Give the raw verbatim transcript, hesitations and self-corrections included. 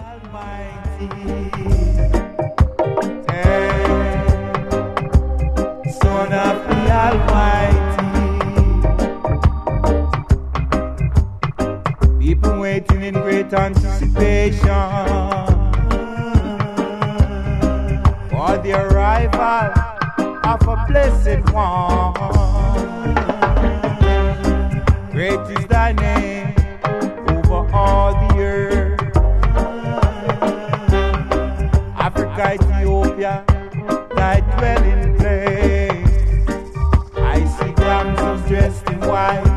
Son of the Almighty. People waiting in great anticipation for the arrival of a blessed one. Great is thy name over all the earth. Africa, Ethiopia, thy dwelling place. I see damsels dressed in white,